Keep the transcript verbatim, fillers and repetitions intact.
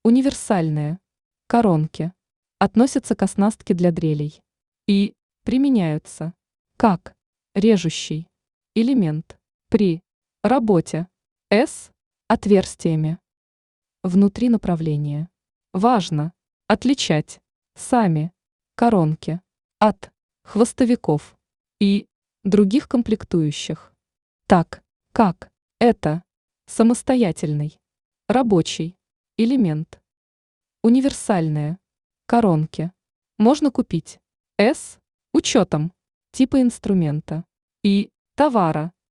Универсальные коронки относятся к оснастке для дрелей и применяются как режущий элемент при работе с отверстиями внутри направления. Важно отличать сами коронки от хвостовиков и других комплектующих, так как это самостоятельный рабочий элемент. Универсальные коронки можно купить с учетом типа инструмента и товара.